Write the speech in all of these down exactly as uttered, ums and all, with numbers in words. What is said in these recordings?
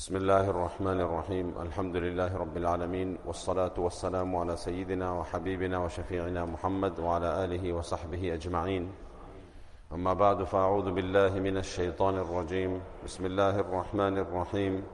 بسم الله الرحمن الرحيم الحمد لله رب العالمين والصلاة والسلام على سيدنا وحبيبنا وشفيعنا محمد وعلى آله وصحبه أجمعين. أما بعد، فأعوذ بالله من الشيطان الرجيم. بسم الله الرحمن الرحيم.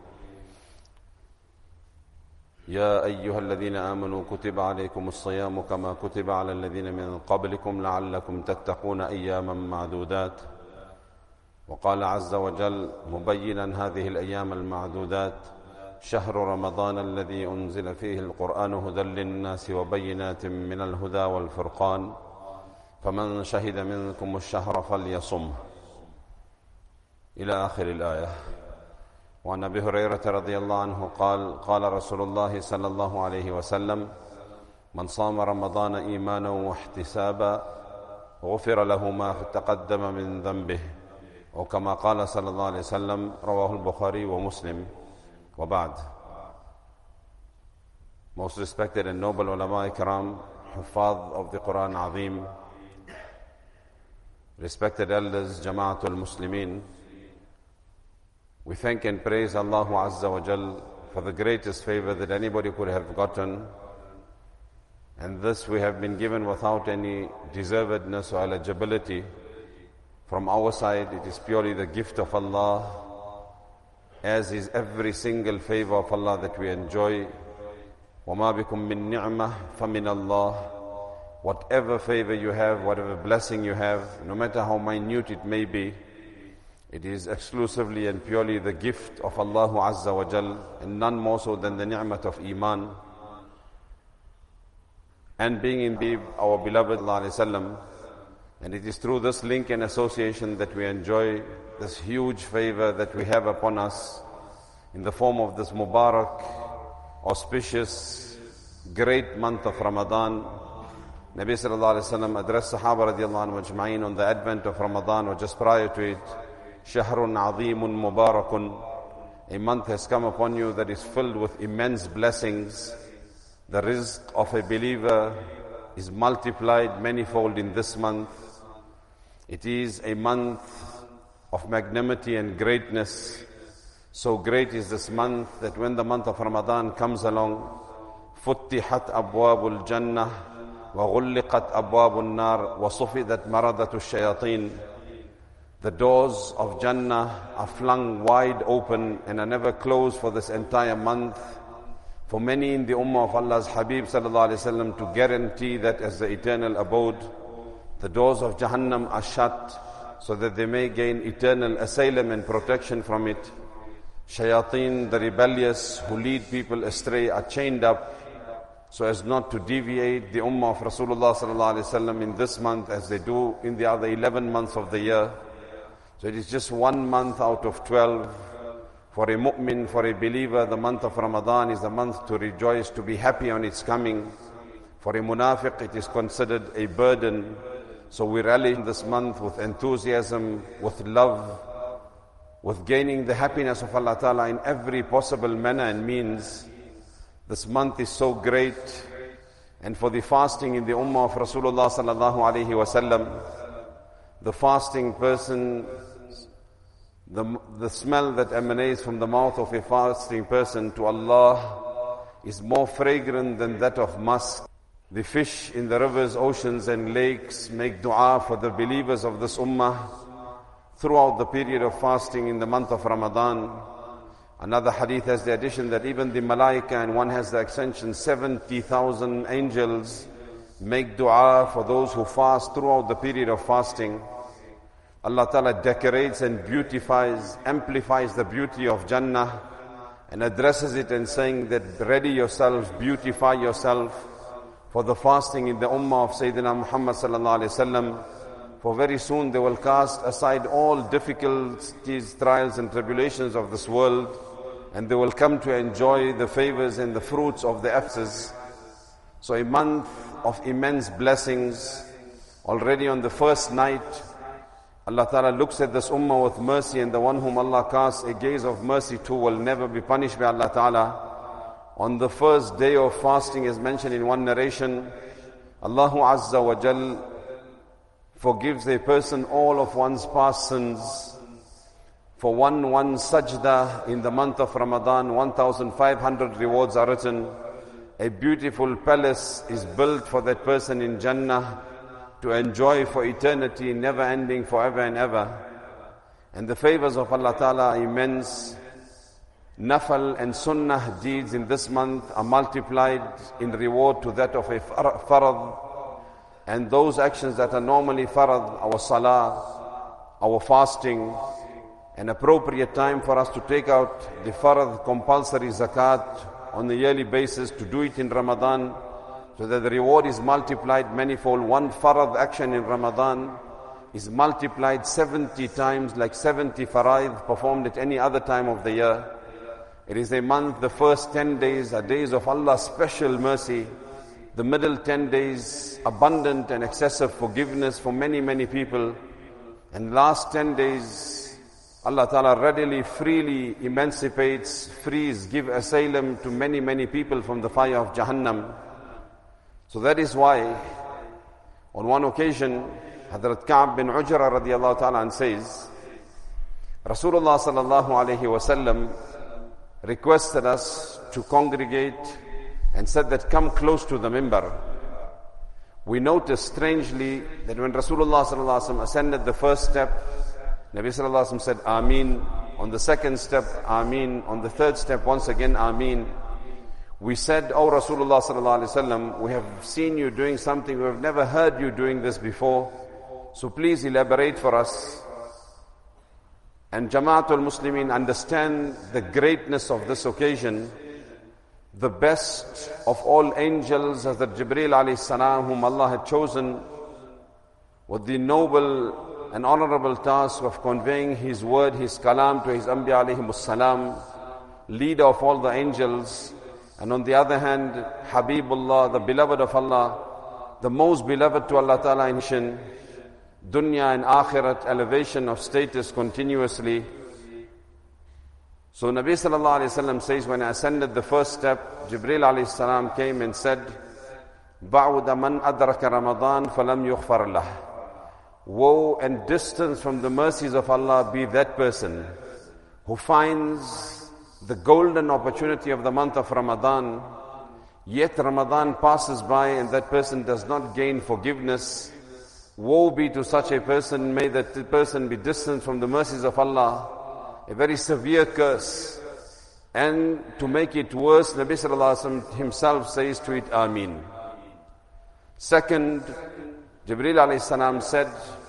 يا أيها الذين آمنوا كتب عليكم الصيام كما كتب على الذين من قبلكم لعلكم تتقون أياما معدودات. وقال عز وجل مبينا هذه الأيام المعدودات: شهر رمضان الذي أنزل فيه القرآن هدى للناس وبينات من الهدى والفرقان فمن شهد منكم الشهر فليصمه، إلى آخر الآية. وعن أبي هريرة رضي الله عنه قال: قال رسول الله صلى الله عليه وسلم: من صام رمضان إيمانا واحتسابا غفر له ما تقدم من ذنبه، أو كما قال صلى الله عليه وسلم. رواه البخاري ومسلم. وبعد. Most respected and noble ulama ikram, huffaz of the Quran Azim, respected elders, Jama'atul Muslimin, we thank and praise Allah Azza wa Jal for the greatest favor that anybody could have gotten, and this we have been given without any deservedness or eligibility. From our side, it is purely the gift of Allah, as is every single favor of Allah that we enjoy. وَمَا بِكُم مِّن نِعْمَةٍ فَمِنَ اللَّهِ. Whatever favor you have, whatever blessing you have, no matter how minute it may be, it is exclusively and purely the gift of Allah Azza wa Jal, and none more so than the ni'mat of Iman. And being indeed our beloved Sallallahu Alaihi Wasallam. And it is through this link and association that we enjoy this huge favor that we have upon us in the form of this Mubarak, auspicious, great month of Ramadan. Nabi Sallallahu Alaihi Wasallam addressed Sahaba radiallahu anhu ajma'in on the advent of Ramadan, or just prior to it: Shahrun Azimun Mubarakun. A month has come upon you that is filled with immense blessings. The rizq of a believer is multiplied manifold in this month. It is a month of magnanimity and greatness. So great is this month that when the month of Ramadan comes along, فُتِّحَتْ أَبْوَابُ الْجَنَّةِ وَغُلِّقَتْ أَبْوَابُ النَّارِ وَصُفِدَتْ مَرَضَةُ الشَّيَاطِينِ. The doors of Jannah are flung wide open and are never closed for this entire month, for many in the ummah of Allah's Habib Sallallahu Alaihi Wasallam to guarantee that as the eternal abode. The doors of Jahannam are shut so that they may gain eternal asylum and protection from it. Shayateen, the rebellious who lead people astray, are chained up so as not to deviate the ummah of Rasulullah sallallahu alaihi wasallam in this month as they do in the other eleven months of the year. So it is just one month out of twelve. For a mu'min, for a believer, the month of Ramadan is the month to rejoice, to be happy on its coming. For a munafiq, it is considered a burden. So we rally in this month with enthusiasm, with love, with gaining the happiness of Allah Ta'ala in every possible manner and means. This month is so great. And for the fasting in the ummah of Rasulullah Sallallahu Alaihi Wasallam, the fasting person, the, the smell that emanates from the mouth of a fasting person to Allah is more fragrant than that of musk. The fish in the rivers, oceans and lakes make dua for the believers of this ummah throughout the period of fasting in the month of Ramadan. Another hadith has the addition that even the malaika, and one has the extension, seventy thousand angels make dua for those who fast throughout the period of fasting. Allah Ta'ala decorates and beautifies, amplifies the beauty of Jannah and addresses it and saying that ready yourselves, beautify yourself for the fasting in the ummah of Sayyidina Muhammad sallallahu alaihi wasallam. For very soon they will cast aside all difficulties, trials and tribulations of this world, and they will come to enjoy the favors and the fruits of the efforts. So a month of immense blessings. Already on the first night, Allah Ta'ala looks at this ummah with mercy, and the one whom Allah casts a gaze of mercy to will never be punished by Allah Ta'ala. On the first day of fasting, as mentioned in one narration, Allah Azza wa Jal forgives a person all of one's past sins. For one, one sajda in the month of Ramadan, one thousand five hundred rewards are written. A beautiful palace is built for that person in Jannah to enjoy for eternity, never ending, forever and ever. And the favors of Allah Ta'ala are immense. Nafal and sunnah deeds in this month are multiplied in reward to that of a farad. And those actions that are normally farad, our salah, our fasting, an appropriate time for us to take out the farad compulsory zakat on a yearly basis, to do it in Ramadan, so that the reward is multiplied manifold. One farad action in Ramadan is multiplied seventy times, like seventy faraid performed at any other time of the year. It is a month, the first ten days are days of Allah's special mercy. The middle ten days, abundant and excessive forgiveness for many, many people. And last ten days, Allah Ta'ala readily, freely emancipates, frees, give asylum to many, many people from the fire of Jahannam. So that is why, on one occasion, Hazrat Ka'b bin Ujra radiallahu ta'ala says, Rasulullah sallallahu alayhi wasallam requested us to congregate and said that come close to the mimbar. We noticed strangely that when Rasulullah sallallahu alayhi wasallam ascended the first step, Nabi sallallahu alayhi wasallam said Ameen. On the second step, Ameen. On the third step, once again, Ameen. We said, O Rasulullah sallallahu alayhi wasallam, we have seen you doing something, we have never heard you doing this before. So please elaborate for us. And Jama'atul Muslimin understand the greatness of this occasion. The best of all angels, Hazrat Jibreel alayhi salam, whom Allah had chosen with the noble an honorable task of conveying His word, His kalam to His Anbiya alayhimus salam, leader of all the angels. And on the other hand, Habibullah, the beloved of Allah, the most beloved to Allah Ta'ala in mission, dunya and akhirat, elevation of status continuously. So Nabi sallallahu alayhi wasallam says, when I ascended the first step, Jibreel alayhi salam came and said, بَعُدَ مَنْ أَدْرَكَ رَمَضَانَ فَلَمْ يُغْفَرْ لَهُ. Woe and distance from the mercies of Allah be that person who finds the golden opportunity of the month of Ramadan, yet Ramadan passes by and that person does not gain forgiveness. Woe be to such a person, may that person be distant from the mercies of Allah, a very severe curse. And to make it worse, Nabi sallallahu alaihi wasallam himself says to it, Ameen. Second, Jibreel alayhi salam said,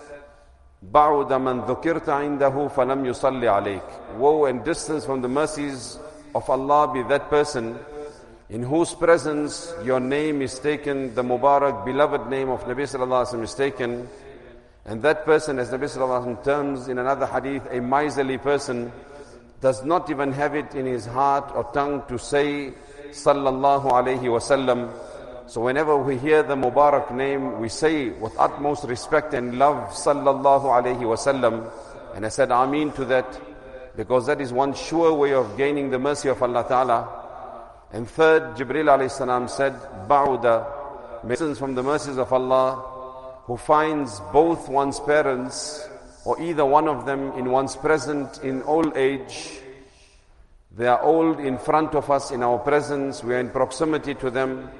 بَعُدَ مَنْ ذُكِرْتَ عِنْدَهُ فَلَمْ يُصَلِّ عَلَيْكَ. Woe and distance from the mercies of Allah be that person in whose presence your name is taken, the Mubarak, beloved name of Nabi sallallahu alaihi wasallam is taken. And that person, as Nabi sallallahu alaihi wasallam terms in another hadith, a miserly person, does not even have it in his heart or tongue to say sallallahu alaihi wasallam. So whenever we hear the Mubarak name, we say with utmost respect and love, sallallahu alayhi wasallam. And I said Ameen to that, because that is one sure way of gaining the mercy of Allah Ta'ala. And third, Jibreel alayhi salam said, Ba'uda, listens from the mercies of Allah, who finds both one's parents, or either one of them in one's present in old age. They are old in front of us in our presence, we are in proximity to them.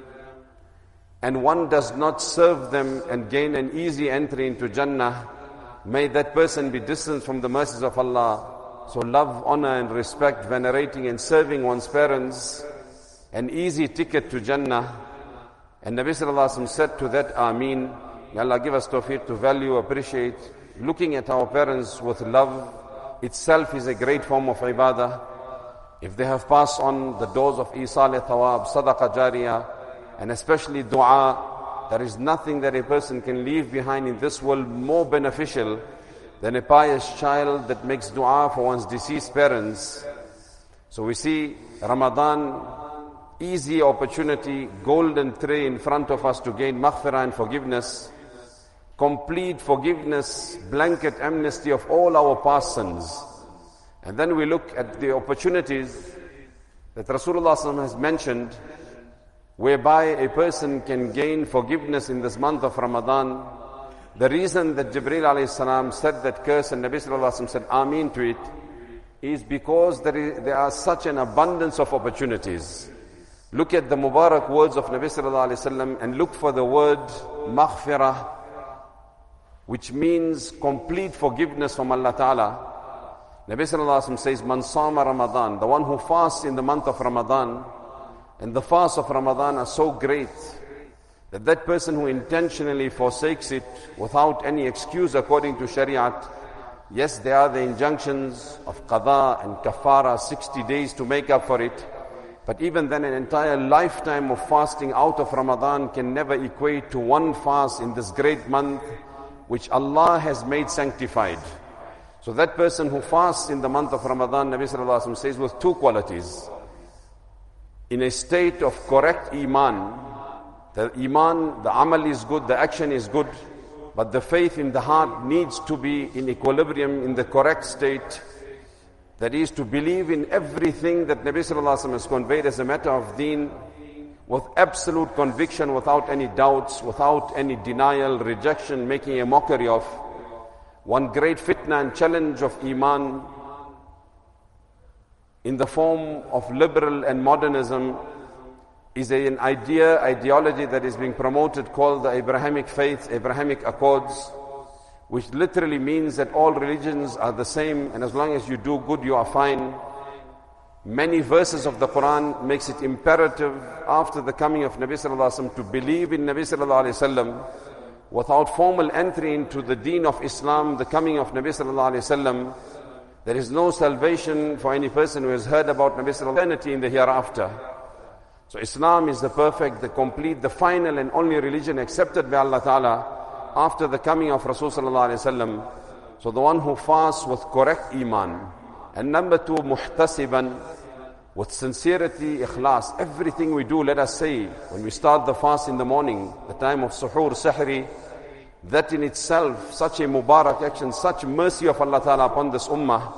And one does not serve them and gain an easy entry into Jannah. May that person be distant from the mercies of Allah. So love, honor and respect, venerating and serving one's parents, an easy ticket to Jannah. And Nabi sallallahu alaihi wasallam said to that, Ameen. May Allah give us tawfiq to value, appreciate. Looking at our parents with love itself is a great form of ibadah. If they have passed on the doors of Isal Thawab, Sadaqah Jariyah, and especially dua, there is nothing that a person can leave behind in this world more beneficial than a pious child that makes dua for one's deceased parents. So we see Ramadan, easy opportunity, golden tray in front of us to gain maghfirah and forgiveness, complete forgiveness, blanket amnesty of all our past sins. And then we look at the opportunities that Rasulullah sallallahu alaihi wasallam has mentioned, whereby a person can gain forgiveness in this month of Ramadan. The reason that Jibreel alayhi salam said that curse and Nabi sallallahu alaihi wasallam said Ameen to it is because there, is, there are such an abundance of opportunities. Look at the Mubarak words of Nabi sallallahu alayhi wasallam and look for the word maghfirah, which means complete forgiveness from Allah Ta'ala. Nabi sallallahu alayhi wasallam says, Man sama Ramadan, the one who fasts in the month of Ramadan, and the fasts of Ramadan are so great that that person who intentionally forsakes it without any excuse according to Shariat, yes, there are the injunctions of qada and kafara, sixty days to make up for it. But even then, an entire lifetime of fasting out of Ramadan can never equate to one fast in this great month, which Allah has made sanctified. So that person who fasts in the month of Ramadan, Nabi sallallahu alaihi wasallam says, with two qualities. In a state of correct iman, the iman, the amal is good, the action is good, but the faith in the heart needs to be in equilibrium, in the correct state. That is to believe in everything that Nabi sallallahu alaihi wasallam has conveyed as a matter of deen, with absolute conviction, without any doubts, without any denial, rejection, making a mockery of. One great fitna and challenge of iman in the form of liberal and modernism is an idea, ideology that is being promoted called the Abrahamic faith, Abrahamic Accords, which literally means that all religions are the same, and as long as you do good, you are fine. Many verses of the Quran makes it imperative after the coming of Nabi sallallahu alaihi wasallam to believe in Nabi sallallahu alaihi wasallam. Without formal entry into the deen of Islam, the coming of Nabi sallallahu alaihi wasallam, there is no salvation for any person who has heard about Nabi sallallahu alaihi wasallam in the hereafter. So Islam is the perfect, the complete, the final and only religion accepted by Allah Ta'ala after the coming of Rasul sallallahu alaihi wasallam. So the one who fasts with correct iman. And number two, muhtasiban, with sincerity, ikhlas. Everything we do, let us say, when we start the fast in the morning, the time of suhoor, sahri, that in itself, such a mubarak action, such mercy of Allah Ta'ala upon this ummah.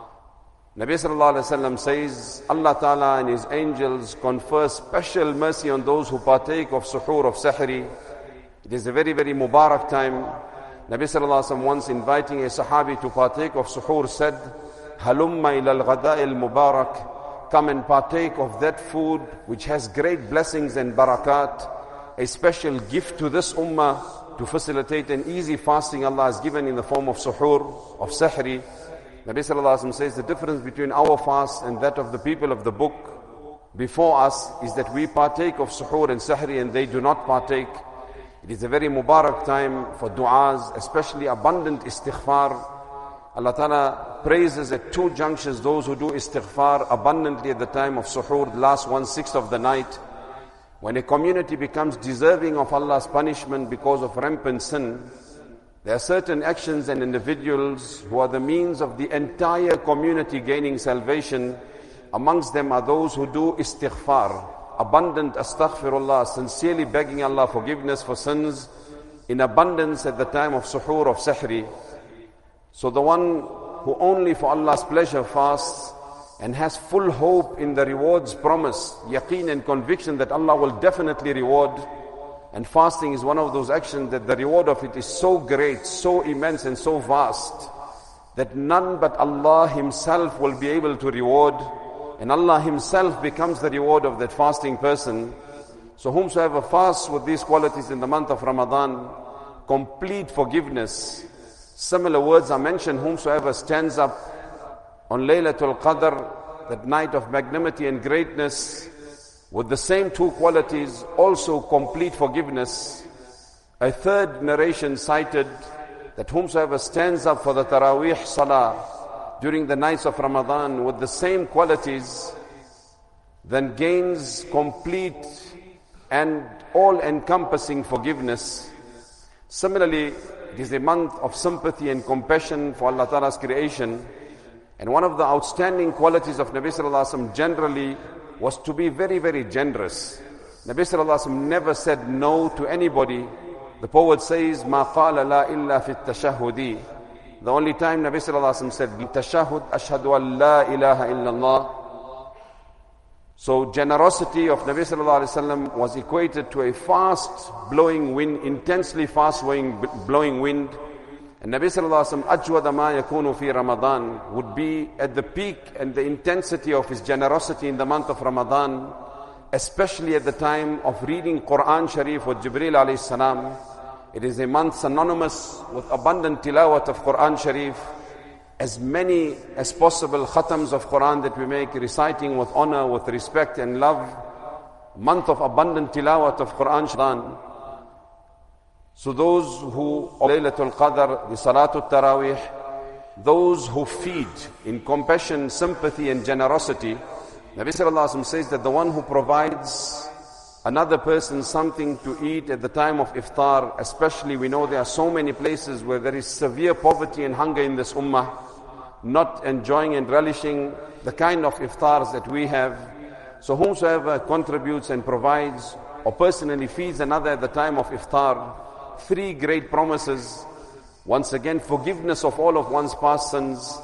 Nabi sallallahu alaihi wasallam says, Allah Ta'ala and His angels confer special mercy on those who partake of suhoor, of sahri. It is a very, very mubarak time. Nabi sallallahu alaihi wasallam once inviting a sahabi to partake of suhoor said, Halumma ila al-ghada al-mubarak, come and partake of that food which has great blessings and barakat, a special gift to this ummah to facilitate an easy fasting Allah has given in the form of suhoor, of sahri. Nabi sallallahu alaihi wasallam says the difference between our fast and that of the people of the book before us is that we partake of suhoor and sahri and they do not partake. It is a very mubarak time for du'as, especially abundant istighfar. Allah Ta'ala praises at two junctions those who do istighfar abundantly at the time of suhoor, the last one-sixth of the night. When a community becomes deserving of Allah's punishment because of rampant sin, there are certain actions and individuals who are the means of the entire community gaining salvation. Amongst them are those who do istighfar, abundant astaghfirullah, sincerely begging Allah forgiveness for sins in abundance at the time of suhoor, of sahri. So the one who only for Allah's pleasure fasts and has full hope in the rewards promised, yaqeen and conviction that Allah will definitely reward. And fasting is one of those actions that the reward of it is so great, so immense and so vast that none but Allah Himself will be able to reward. And Allah Himself becomes the reward of that fasting person. So whomsoever fasts with these qualities in the month of Ramadan, complete forgiveness. Similar words are mentioned, whomsoever stands up on Laylatul Qadr, that night of magnanimity and greatness, with the same two qualities, also complete forgiveness. A third narration cited that whomsoever stands up for the Taraweeh Salah during the nights of Ramadan with the same qualities, then gains complete and all-encompassing forgiveness. Similarly, it is a month of sympathy and compassion for Allah Ta'ala's creation. And one of the outstanding qualities of Nabi Sallallahu Alaihi Wasallam generally was to be very, very generous. Nabi Sallallahu Alaihi Wasallam never said no to anybody. The poet says, مَا قَالَ لَا إِلَّا فِي التَّشَهُدِ. The only time Nabi Sallallahu Alaihi Wasallam said, Tashahud, ashhadu an la ilaha illallah. So generosity of Nabi Sallallahu Alaihi Wasallam was equated to a fast blowing wind, intensely fast blowing, blowing wind. And Nabi sallallahu alaihi wasallam, ajwada ma yakunu fi Ramadan, would be at the peak and the intensity of his generosity in the month of Ramadan, especially at the time of reading Quran Sharif with Jibreel alayhi salam. It is a month synonymous with abundant tilawat of Quran Sharif, as many as possible khatams of Quran that we make, reciting with honor, with respect and love. Month of abundant tilawat of Quran Sharif. So those who Laylatul Qadr, the Salatul Taraweeh, those who feed in compassion, sympathy and generosity, Nabi Sallallahu Alaihi Wasallam says that the one who provides another person something to eat at the time of iftar, especially we know there are so many places where there is severe poverty and hunger in this ummah, not enjoying and relishing the kind of iftars that we have. So whomsoever contributes and provides or personally feeds another at the time of iftar, three great promises. Once again, forgiveness of all of one's past sins,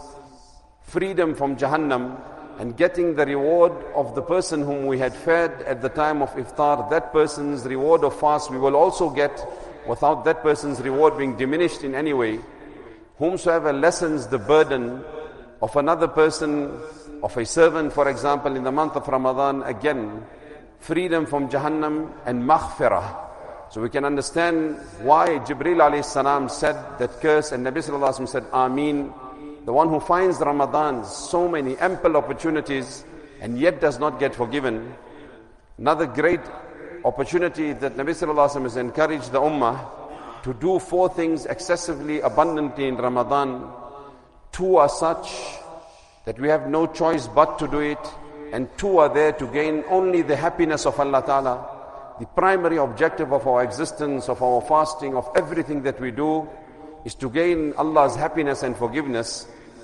freedom from Jahannam, and getting the reward of the person whom we had fed at the time of iftar. That person's reward of fast we will also get without that person's reward being diminished in any way. Whomsoever lessens the burden of another person, of a servant for example, in the month of Ramadan, again, freedom from Jahannam and maghfirah. So we can understand why Jibreel alayhi salam said that curse, and Nabi sallallahu alaihi wasallam said, Ameen. The one who finds Ramadan so many ample opportunities and yet does not get forgiven. Another great opportunity that Nabi sallallahu alaihi wasallam has encouraged the ummah to do four things excessively abundantly in Ramadan. Two are such that we have no choice but to do it, and two are there to gain only the happiness of Allah Ta'ala. The primary objective of our existence, of our fasting, of everything that we do, is to gain Allah's happiness and forgiveness.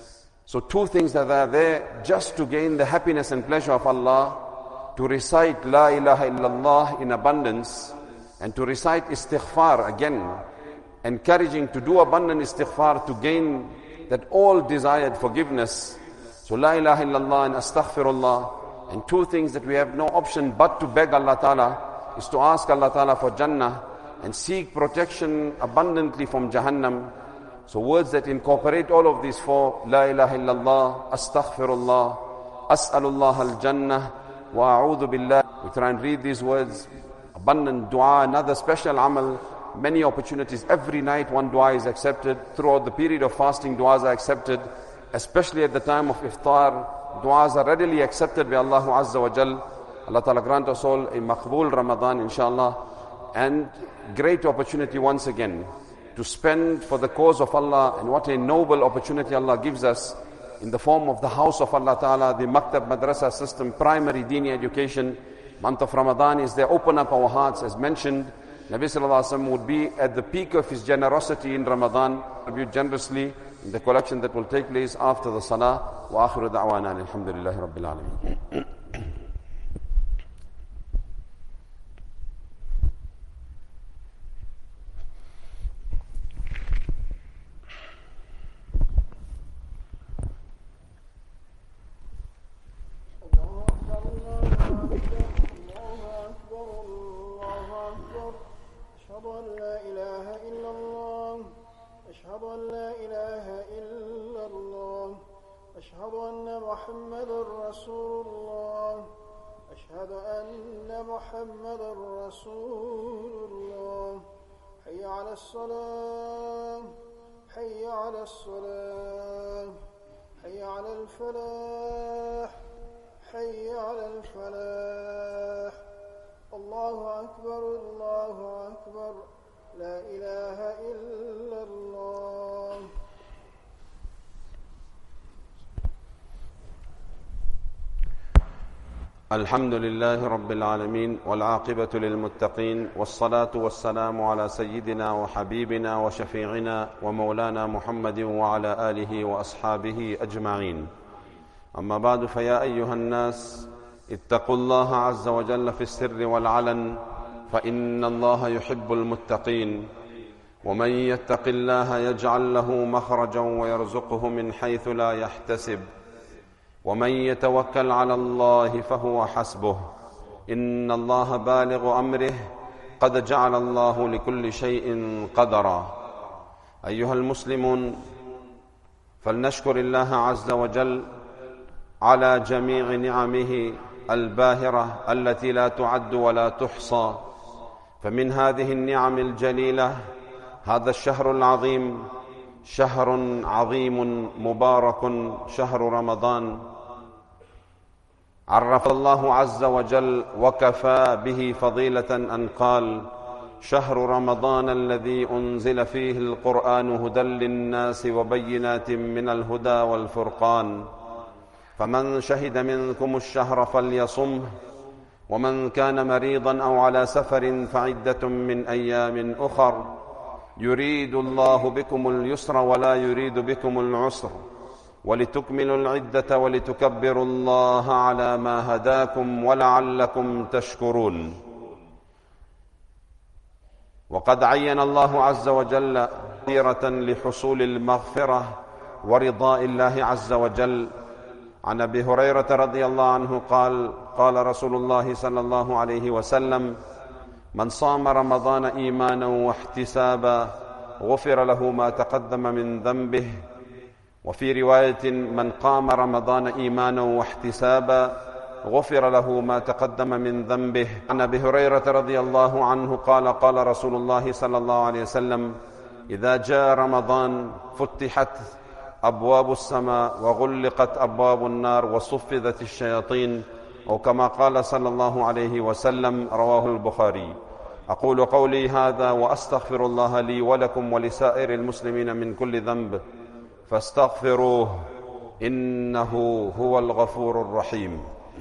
So two things that are there just to gain the happiness and pleasure of Allah: to recite La ilaha illallah in abundance, and to recite istighfar, again encouraging to do abundant istighfar to gain that all desired forgiveness. So La ilaha illallah and astaghfirullah. And two things that we have no option but to beg Allah Ta'ala is to ask Allah Ta'ala for Jannah and seek protection abundantly from Jahannam. So words that incorporate all of these four: La ilaha illallah, astaghfirullah, as'alullah al-jannah, wa a'udhu billah. We try and read these words. Abundant dua, another special amal. Many opportunities. Every night one dua is accepted. Throughout the period of fasting, duas are accepted. Especially at the time of iftar, duas are readily accepted by Allah Azza wa Jal. Allah Ta'ala grant us all a maqbool Ramadan, inshallah. And great opportunity once again to spend for the cause of Allah, and what a noble opportunity Allah gives us in the form of the house of Allah Ta'ala, the Maktab Madrasa system, primary Dini education. Month of Ramadan is there. Open up our hearts. As mentioned, Nabi Sallallahu Alaihi Wasallam would be at the peak of his generosity in Ramadan, contribute generously in the collection that will take place after the Salah. Wa akhiru da'wana alhamdulillahi rabbil alameen. أشهد أن محمد رسول الله أشهد أن محمد رسول الله حي على الصلاة حي على الصلاة حي على الفلاح حي على الفلاح الله أكبر الله أكبر لا إله إلا الله. الحمد لله رب العالمين والعاقبة للمتقين والصلاة والسلام على سيدنا وحبيبنا وشفيعنا ومولانا محمد وعلى آله وأصحابه أجمعين. أما بعد، فيا أيها الناس اتقوا الله عز وجل في السر والعلن، فإن الله يحب المتقين. ومن يتق الله يجعل له مخرجا ويرزقه من حيث لا يحتسب، ومن يتوكل على الله فهو حسبه، إن الله بالغ أمره، قد جعل الله لكل شيء قدرا. أيها المسلمون، فلنشكر الله عز وجل على جميع نعمه الباهرة التي لا تعد ولا تحصى. فمن هذه النعم الجليلة هذا الشهر العظيم، شهر عظيم مبارك، شهر رمضان. عرف الله عز وجل وكفى به فضيلة أن قال: شهر رمضان الذي أنزل فيه القرآن هدى للناس وبينات من الهدى والفرقان، فمن شهد منكم الشهر فليصمه، ومن كان مريضا أو على سفر فعدة من أيام أخر، يريد الله بكم اليسر ولا يريد بكم العسر، ولتكملوا العدة ولتكبروا الله على ما هداكم ولعلكم تشكرون. وقد عين الله عز وجل كثيرة لحصول المغفرة ورضاء الله عز وجل. عن أبي هريرة رضي الله عنه قال: قال رسول الله صلى الله عليه وسلم: من صام رمضان إيمانا واحتسابا غفر له ما تقدم من ذنبه. وفي رواية: من قام رمضان إيمانا واحتسابا غفر له ما تقدم من ذنبه. عن أبي هريرة رضي الله عنه قال: قال رسول الله صلى الله عليه وسلم: إذا جاء رمضان فتحت أبواب السماء وغلقت أبواب النار وصفدت الشياطين، أو كما قال صلى الله عليه وسلم. رواه البخاري. أقول قولي هذا وأستغفر الله لي ولكم ولسائر المسلمين من كل ذنب، فاستغفروه إنه هو الغفور الرحيم.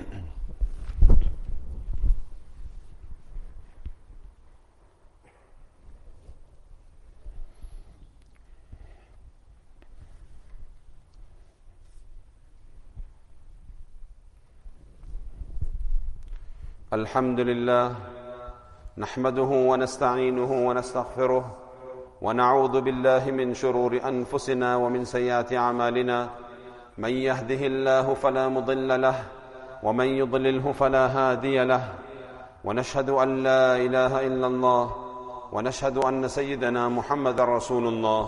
الحمد لله، نحمده ونستعينه ونستغفره، ونعوذ بالله من شرور أنفسنا ومن سيئات أعمالنا. من يهده الله فلا مضل له، ومن يضلله فلا هادي له. ونشهد أن لا إله إلا الله، ونشهد أن سيدنا محمد رسول الله.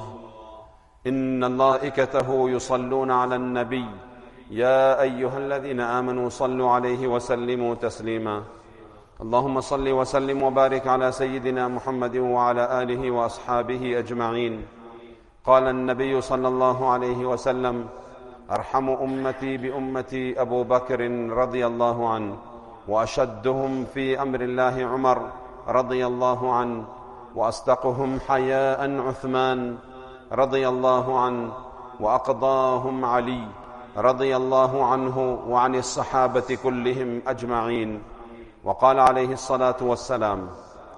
إن الملائكته يصلون على النبي، يا أيها الذين آمنوا صلوا عليه وسلموا تسليما. اللهم صل وسلم وبارك على سيدنا محمد وعلى آله وأصحابه أجمعين. قال النبي صلى الله عليه وسلم: أرحم أمتي بأمتي أبو بكر رضي الله عنه، وأشدهم في أمر الله عمر رضي الله عنه، وأصدقهم حياء عثمان رضي الله عنه، وأقضاهم علي رضي الله عنه وعن الصحابة كلهم أجمعين. وقال عليه الصلاة والسلام: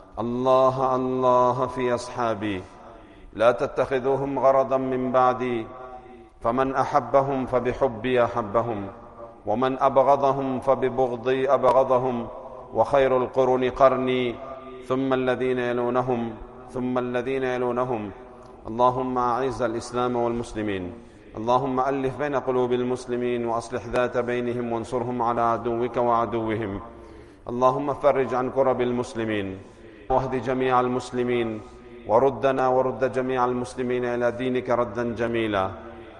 الله الله في أصحابي، لا تتخذوهم غرضا من بعدي، فمن أحبهم فبحبي أحبهم، ومن أبغضهم فببغضي أبغضهم، وخير القرون قرني، ثم الذين يلونهم ثم الذين يلونهم. اللهم أعز الإسلام والمسلمين، اللهم ألف بين قلوب المسلمين، وأصلح ذات بينهم، وانصرهم على عدوك وعدوهم. اللهم فرج عن كرب المسلمين، واهد جميع المسلمين، وردنا ورد جميع المسلمين إلى دينك ردا جميلا.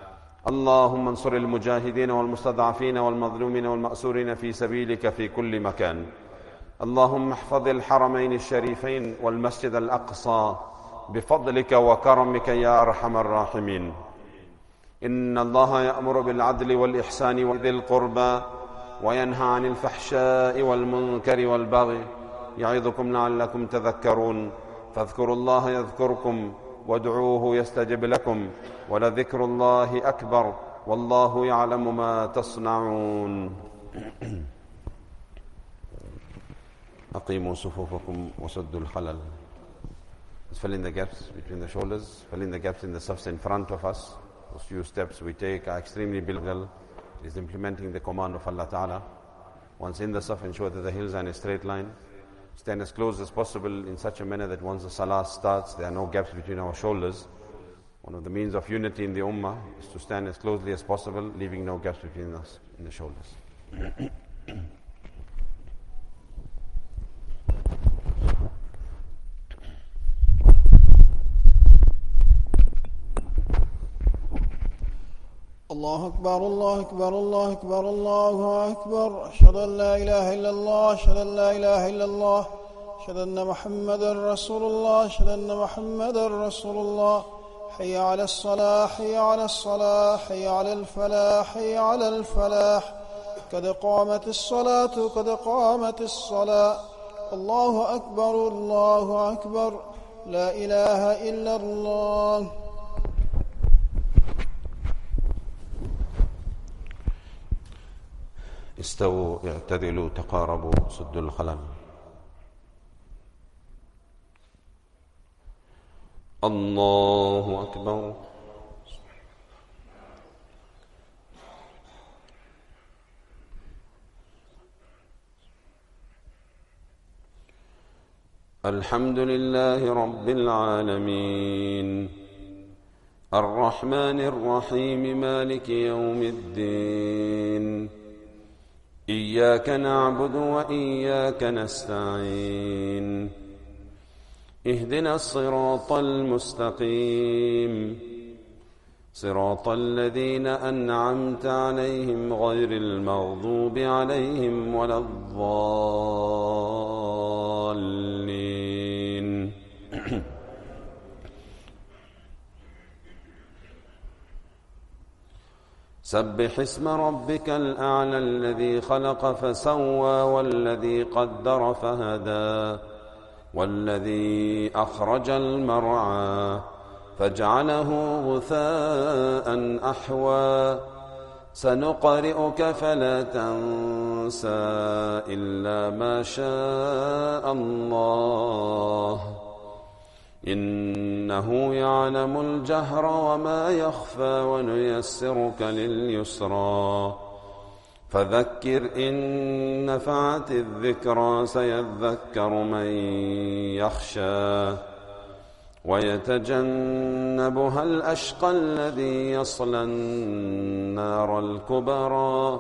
اللهم انصر المجاهدين والمستضعفين والمظلومين والمأسورين في سبيلك في كل مكان. اللهم احفظ الحرمين الشريفين والمسجد الأقصى بفضلك وكرمك يا أرحم الراحمين. إن الله يأمر بالعدل والإحسان وذي القربى، وينهى عن الفحشاء والمنكر والبغي، يعظكم لعلكم تذكرون. فاذكروا الله يذكركم، وادعوه يستجب لكم، ولذكر الله أكبر، والله يعلم ما تصنعون. أقيموا صفوفكم وسدوا الخلل. Fill in the gaps between the shoulders, fill in the gaps in the safs in front of us. Those few steps we take are extremely biblical. It is implementing the command of Allah Ta'ala. Once in the saf, ensure that the hills are in a straight line. Stand as close as possible in such a manner that once the salah starts, there are no gaps between our shoulders. One of the means of unity in the ummah is to stand as closely as possible, leaving no gaps between us in the shoulders. الله أكبر الله أكبر الله أكبر الله أكبر. أشهد أن لا إله إلا الله أشهد أن لا إله إلا الله أشهد أن محمدا رسول الله أشهد أن محمدا رسول الله. حي على الصلاة حي على الصلاة حي على الفلاح حي على الفلاح. قد قامت الصلاة قد قامت الصلاة. الله أكبر الله أكبر. لا إله إلا الله. استووا اعتدلوا تقاربوا سدوا الخلل. الله أكبر. الحمد لله رب العالمين الرحمن الرحيم مالك يوم الدين. إياك نعبد وإياك نستعين. اهدنا الصراط المستقيم صراط الذين أنعمت عليهم غير المغضوب عليهم ولا الضالين. سبح اسم ربك الأعلى الذي خلق فسوى والذي قدر فهدى والذي أخرج المرعى فاجعله غثاء أحوى. سنقرئك فلا تنسى إلا ما شاء الله إنه يعلم الجهر وما يخفى ونيسرك لليسرى. فذكر إن نفعت الذكرى سيذكر من يخشى ويتجنبها الأشقى الذي يصلى النار الكبرى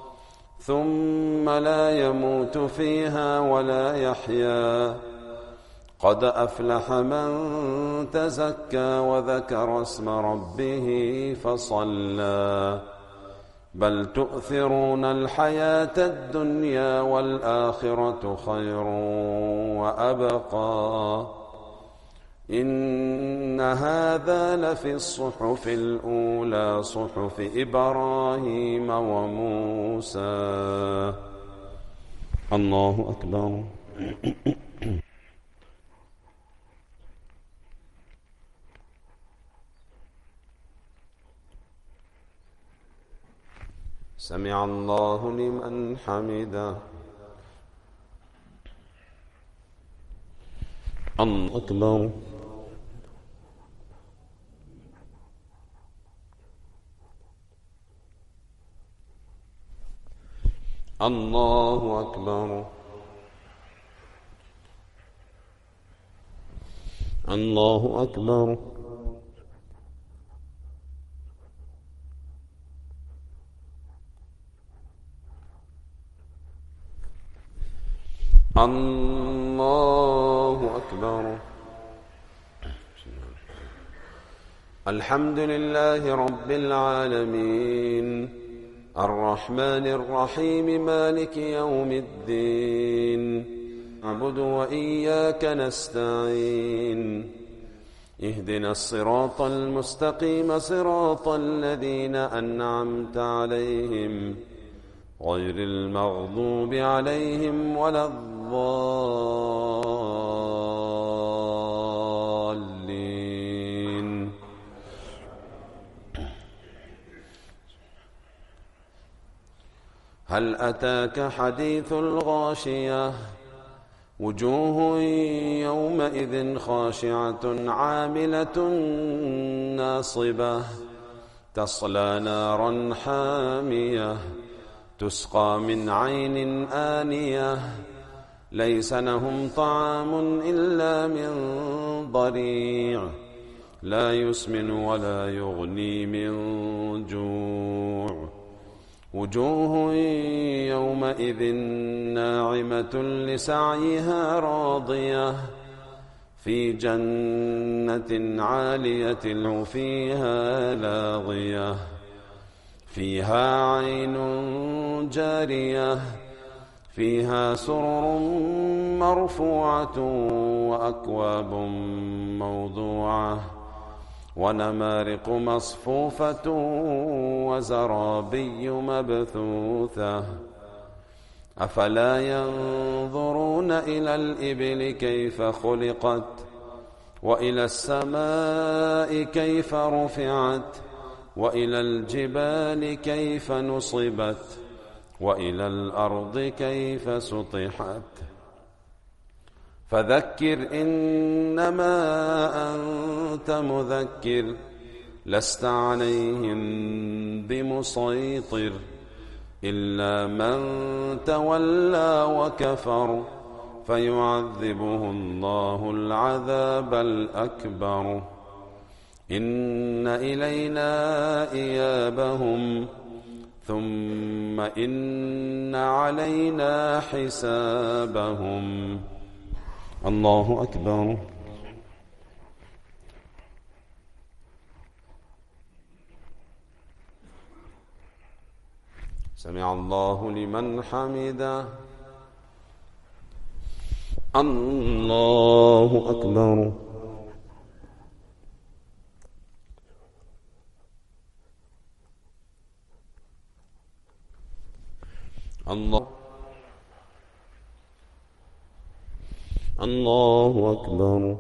ثم لا يموت فيها ولا يحيا. قد أفلح من تزكى وذكر اسم ربه فصلى. بل تؤثرون الحياة الدنيا والآخرة خير وأبقى. إن هذا لفي الصحف الأولى صحف إبراهيم وموسى. الله أكبر. سمع الله لمن حمده. الله أكبر. الله أكبر. الله أكبر. الله أكبر. الحمد لله رب العالمين الرحمن الرحيم مالك يوم الدين. نعبد وإياك نستعين. اهدنا الصراط المستقيم صراط الذين أنعمت عليهم غير المغضوب عليهم ولا الضالين. هل أتاك حديث الغاشية وجوه يومئذ خاشعة عاملة ناصبة تصلى نارا حامية تسقى من عين آنية ليس لهم طعام إلا من ضريع لا يسمن ولا يغني من جوع. وجوه يومئذ ناعمة لسعيها راضية في جنة عالية فيها لاغية فيها عين جارية فيها سرر مرفوعة وأكواب موضوعة ونمارق مصفوفة وزرابي مبثوثة أفلا ينظرون إلى الإبل كيف خلقت وإلى السماء كيف رفعت وإلى الجبال كيف نصبت وإلى الأرض كيف سطحت فذكر إنما أنت مذكر لست عليهم بمسيطر إلا من تولى وكفر فيعذبه الله العذاب الأكبر إن إلينا إيابهم ثم إن علينا حسابهم. الله أكبر. سمع الله لمن حمده. الله أكبر. الله الله أكبر.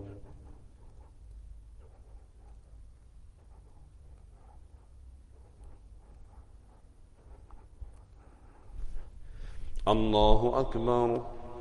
الله أكبر.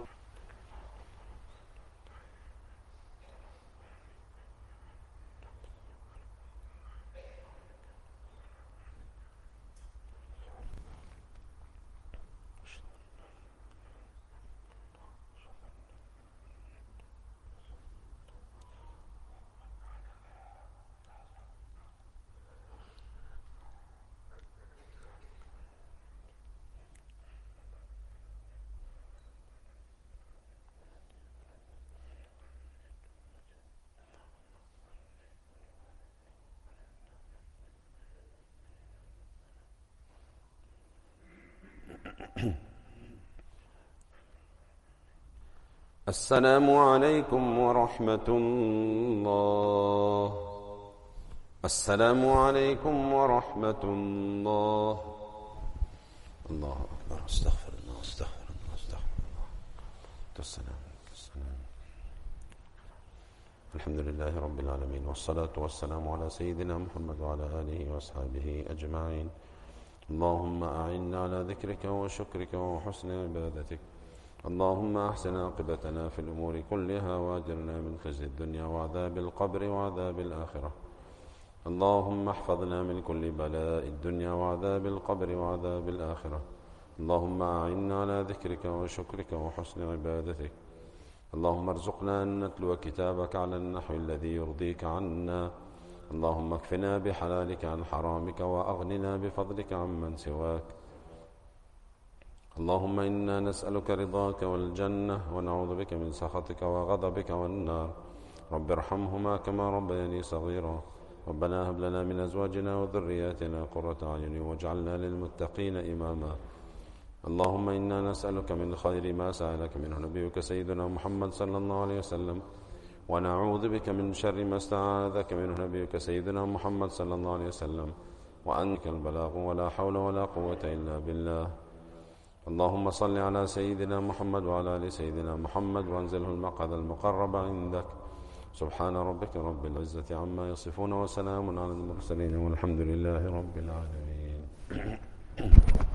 السلام عليكم ورحمة الله. السلام عليكم ورحمة الله. الله أكبر. استغفر الله استغفر الله استغفر الله. السلام السلام. الحمد لله رب العالمين والصلاة والسلام على سيدنا محمد وعلى آله وأصحابه أجمعين. اللهم أعنا على ذكرك وشكرك وحسن عبادتك. اللهم أحسن عاقبتنا في الأمور كلها وأجرنا من خزي الدنيا وعذاب القبر وعذاب الآخرة. اللهم احفظنا من كل بلاء الدنيا وعذاب القبر وعذاب الآخرة. اللهم أعنا على ذكرك وشكرك وحسن عبادتك. اللهم ارزقنا أن نتلو كتابك على النحو الذي يرضيك عنا. اللهم اكفنا بحلالك عن حرامك وأغننا بفضلك عمن سواك. اللهم إنا نسألك رضاك والجنة ونعوذ بك من سخطك وغضبك والنار. رب ارحمهما كما ربياني صغيرا. ربنا هب لنا من أزواجنا وذرياتنا قرة أعين واجعلنا للمتقين إماما. اللهم إنا نسألك من خير ما سألك منه نبيك سيدنا محمد صلى الله عليه وسلم ونعوذ بك من شر ما استعاذك منه نبيك سيدنا محمد صلى الله عليه وسلم وأنك البلاغ ولا حول ولا قوة إلا بالله. اللهم صل على سيدنا محمد وعلى آل سيدنا محمد وانزله المقعد المقرب عندك. سبحان ربك رب العزة عما يصفون وسلام على المرسلين والحمد لله رب العالمين.